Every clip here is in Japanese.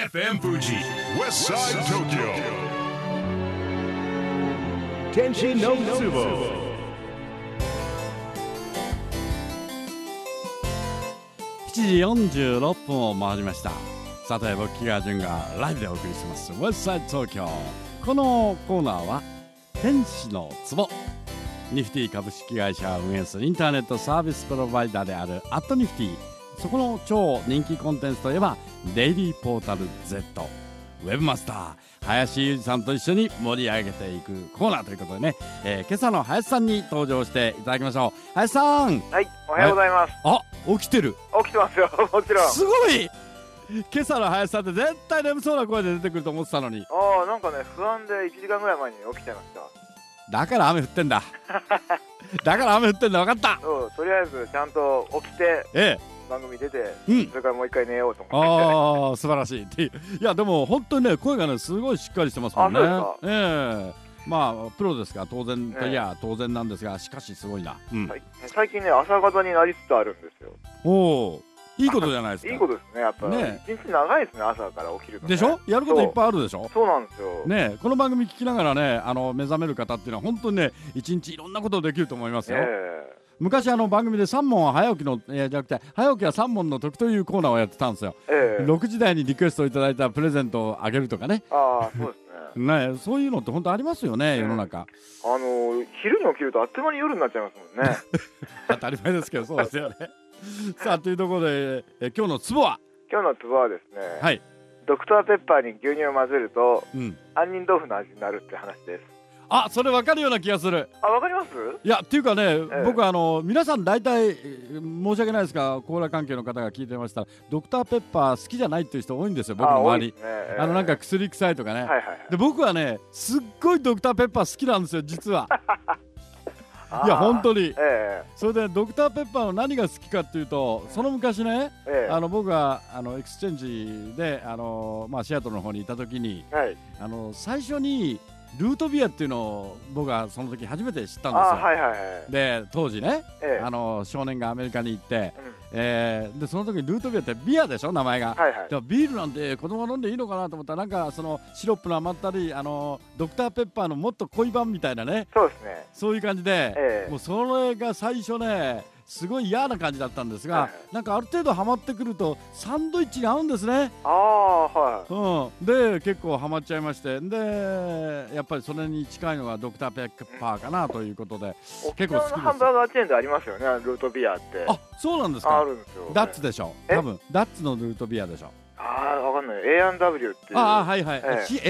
FM Fuji West Side Tokyo Tenshi no Tsubo 7時46分を回りました。さて僕木川淳がライブでお送りします West Side Tokyo。 このコーナーは天使の壺、ニフティ株式会社が運営するインターネットサービスプロバイダーであるアットニフティ、そこの超人気コンテンツといえばデイリーポータル Z、 ウェブマスター林裕二さんと一緒に盛り上げていくコーナーということでね、今朝の林さんに登場していただきましょう。林さん。 はい、おはようございます。 あ、起きてる。 起きてますよ、もちろん。 すごい。今朝の林さんって絶対眠そうな声で出てくると思ってたのに。 ああ、なんかね、不安で1時間ぐらい前に起きちゃいました。 だから雨降ってんだだから雨降ってんだ、分かった。 そう、とりあえずちゃんと起きて、番組出て、それからもう一回寝ようと思って。 ああ、素晴らしいっていう。いやでも本当にね、声がねすごいしっかりしてますもんね。 あ、そうですか。 まあプロですから当然といや当然なんですが、しかしすごいな、 はい、最近ね朝方になりつつあるんですよ。 おお、いいことじゃないですか。 いいことですね、やっぱり、ね、一日長いですね、朝から起きるの、ね、 でしょ。やることいっぱいあるでしょ。 そうなんですよね。この番組聞きながらね、目覚める方っていうのは本当にね一日いろんなことできると思いますよ。昔番組で3問は早起きの、じゃなくて早起きは3問の得というコーナーをやってたんですよ。6時台にリクエストをいただいたプレゼントをあげるとかね。 ああ、そうですね。 ね、そういうのって本当ありますよね、世の中。 昼に起きるとあっという間に夜になっちゃいますもんね当たり前ですけど、そうですよねさあというところで、今日のツボはですね、はい、ドクターペッパーに牛乳を混ぜると、杏仁豆腐の味になるって話です。 あ、それ分かるような気がする。 あ、分かります。 いやっていうかね、僕皆さん大体申し訳ないですがコーラ関係の方が聞いてましたらドクターペッパー好きじゃないっていう人多いんですよ、僕の周り。なんか薬臭いとかね、で僕はねすっごいドクターペッパー好きなんですよ実はいや本当に、それでドクターペッパーの何が好きかっていうと、その昔ね、僕がエクスチェンジでシアトルの方にいた時に、最初にルートビアっていうのを僕はその時初めて知ったんですよ。で当時ね、少年がアメリカに行って、でその時にルートビアってビアでしょ名前が。ビールなんて子供が飲んでいいのかなと思ったら、なんかそのシロップの余ったりドクターペッパーのもっと濃い版みたいなね。そうですね。そういう感じで、もうそれが最初ねすごい嫌な感じだったんですが、なんかある程度ハマってくるとサンドイッチに合うんですね。で結構ハマっちゃいまして、でやっぱりそれに近いのがドクターペッパーかなということで、結構好きです。 ハンバーガーチェーンでありますよね、ルートビアって。 あ、そうなんですか。 あるんですよ。 ダッツでしょ、多分ダッツのルートビアでしょ。 わかんない。 A&W っていう。 はいはい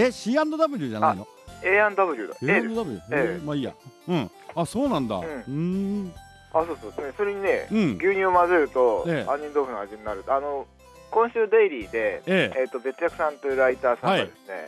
、C&W じゃないの。 A&W だ。 A&W、まあいいや。あ、そうなんだ。 そうそう、それにね、牛乳を混ぜると杏仁豆腐の味になる。今週デイリーで、別役さんというライターさんがですね、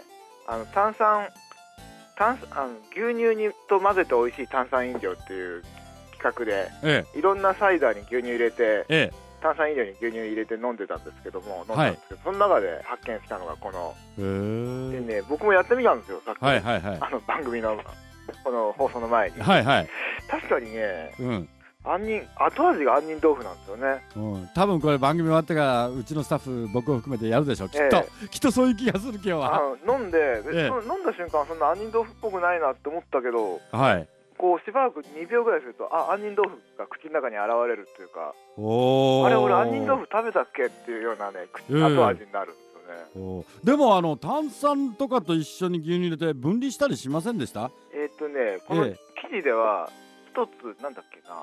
牛乳にと混ぜて美味しい炭酸飲料っていう企画で、いろんなサイダーに牛乳入れて、炭酸飲料に牛乳入れて飲んでたんですけども、その中で発見したのがこのでね、僕もやってみたんですよ、さっき番組のこの放送の前に。確かにね、後味が杏仁豆腐なんですよね。 多分これ番組終わってからうちのスタッフ僕を含めてやるでしょ、きっとそういう気がする。今日は飲んで、飲んだ瞬間そんな杏仁豆腐っぽくないなって思ったけど、こうしばらく2秒ぐらいすると杏仁豆腐が口の中に現れるっていうか、あれ俺杏仁豆腐食べたっけっていうようなね後味になるんですよね。 でも炭酸とかと一緒に牛乳入れて分離したりしませんでした？ この記事では一つなんだっけな、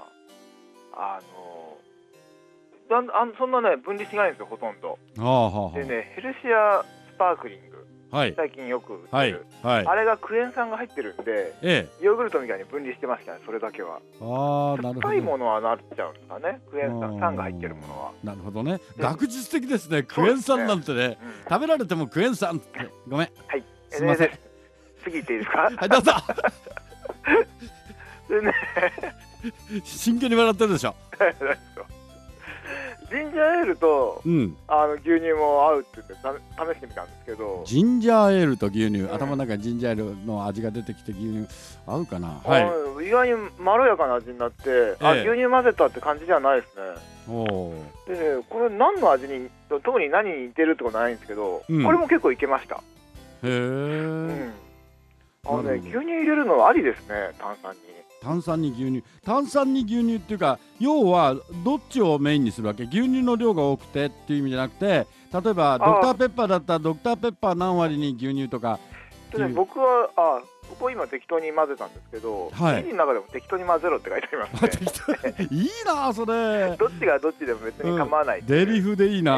そんなね分離しないんですよ、ほとんど。でね、ヘルシアスパークリング、最近よく売ってる、あれがクエン酸が入ってるんで、ヨーグルトみたいに分離してましたね、それだけは。酸っぱいものはなっちゃうんですかね、クエン酸が入ってるものは。 なるほどね、学術的ですね。クエン酸なんてね、食べられてもクエン酸って。ごめん、すいません。 次行っていいですか？ はい、どうぞ。 でね真剣に笑ってるでしょ。 ジンジャーエールと、牛乳も合うって言って試してみたんですけど、 ジンジャーエールと牛乳、頭の中にジンジャーエールの味が出てきて牛乳合うかな、 意外にまろやかな味になって、牛乳混ぜたって感じじゃないですね。でこれ何の味に特に何に似てるってことないんですけど、これも結構いけました。へえ、牛乳入れるのはありですね。炭酸に牛乳っていうか、要はどっちをメインにするわけ？牛乳の量が多くてっていう意味じゃなくて、例えばドクターペッパーだったらドクターペッパー何割に牛乳とか。 僕は今適当に混ぜたんですけど、記事の中でも適当に混ぜろって書いてありますね。いいなそれ。 どっちがどっちでも別に構わない、 デリフでいいな。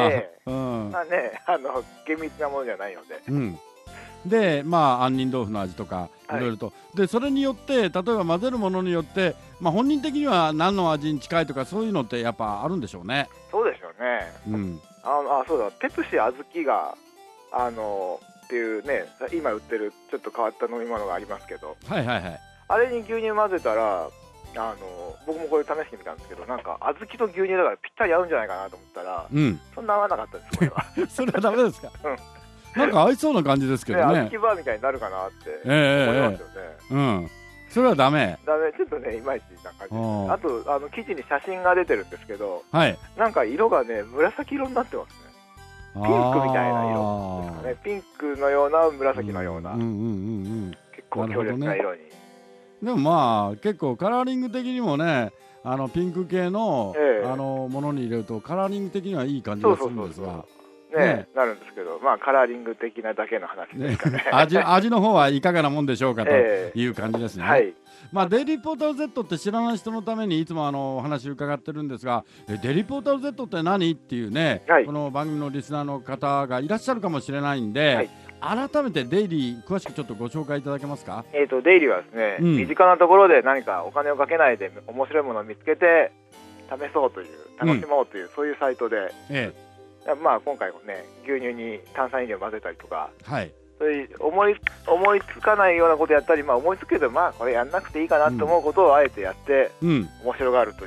厳密なものじゃないので。 で杏仁豆腐の味とかいろいろと、でそれによって例えば混ぜるものによって、本人的には何の味に近いとかそういうのってやっぱあるんでしょうね。 そうでしょうね。そうだ、ペプシ小豆がっていうね、今売ってるちょっと変わった飲み物がありますけど、あれに牛乳混ぜたら、僕もこれ試してみたんですけど、なんか小豆と牛乳だからぴったり合うんじゃないかなと思ったら、そんな合わなかったです、これは。 それはダメですか？なんか合いそうな感じですけどね。 小豆バーみたいになるかなって思いますよね。 それはダメ。 ちょっとね、いまいちな感じ。あと記事に写真が出てるんですけど、なんか色がね、紫色になってますね。ピンクみたいな色ですかね。ピンクのような紫のような、結構強烈な色に。 でも結構カラーリング的にもね、ピンク系のものに入れるとカラーリング的にはいい感じがするんですが。 なるんですけど、カラーリング的なだけの話ですかね。 味の方はいかがなもんでしょうかという感じですね。デイリーポータル Z って知らない人のためにいつもお話伺ってるんですが、デイリーポータル Z って何っていうね、この番組のリスナーの方がいらっしゃるかもしれないんで、改めてデイリー詳しくちょっとご紹介いただけますか？ デイリーはですね、身近なところで何かお金をかけないで面白いものを見つけて試そうという、楽しもうという、そういうサイトで、今回もね、牛乳に炭酸飲料を混ぜたりとか、そういう思いつかないようなことやったり、思いつくけどこれやんなくていいかなと思うことをあえてやって、面白がるという、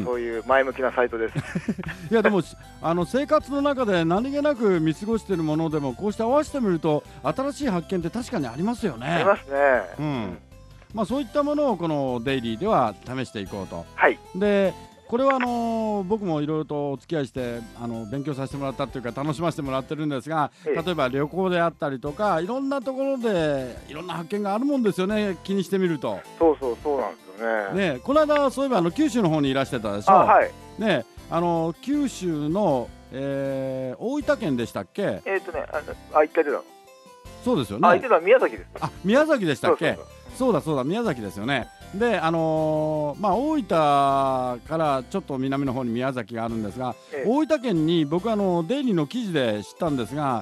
そういう前向きなサイトです。 いやでも生活の中で何気なく見過ごしているものでもこうして合わせてみると新しい発見って確かにありますよね。 ありますね。 そういったものをこのデイリーでは試していこうと。でこれは僕もいろいろとお付き合いして勉強させてもらったというか楽しませてもらってるんですが、例えば旅行であったりとかいろんなところでいろんな発見があるもんですよね、気にしてみると。 そうなんですよね。 この間そういえば九州の方にいらしてたでしょ。九州の、大分県でしたっけ？ 言ってた。 そうですよね。 言ってた宮崎です。 宮崎でしたっけ？そうだ宮崎ですよね。で大分からちょっと南の方に宮崎があるんですが、大分県に僕デイリーの記事で知ったんですが、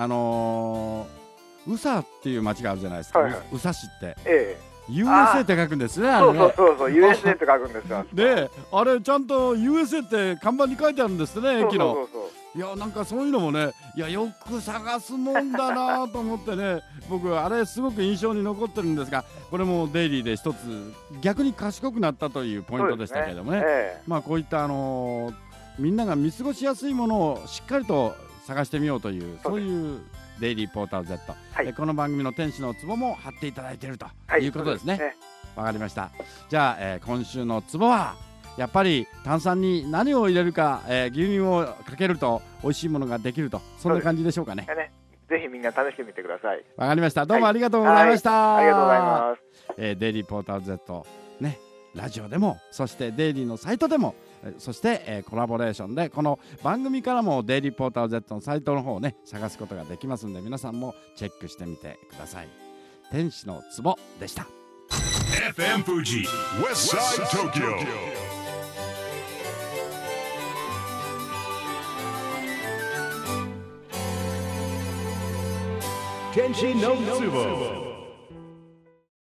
宇佐っていう町があるじゃないですか。宇佐市って、USA って書くんですね。 そう USA って書くんですよ。 であれちゃんと USA って看板に書いてあるんですね、駅の。いやなんかそういうのもね、よく探すもんだなと思ってね、僕あれすごく印象に残ってるんですが、これもデイリーで一つ逆に賢くなったというポイントでしたけれどもね。こういったみんなが見過ごしやすいものをしっかりと探してみようという、そういうデイリーポータル Z、この番組の天使のツボも貼っていただいているということですね。わかりました。じゃあ、今週のツボはやっぱり炭酸に何を入れるか、牛乳をかけると美味しいものができると、そんな感じでしょうかね。 ぜひみんな試してみてください。 わかりました。どうもありがとうございました。 ありがとうございます。 デイリーポータル Z ね、ラジオでもそしてデイリーのサイトでも、そして、コラボレーションでこの番組からもデイリーポータル Z のサイトの方をね探すことができますので、皆さんもチェックしてみてください。天使のツボでした。 FM Fuji West Side Tokyo Tenshi no Tsubo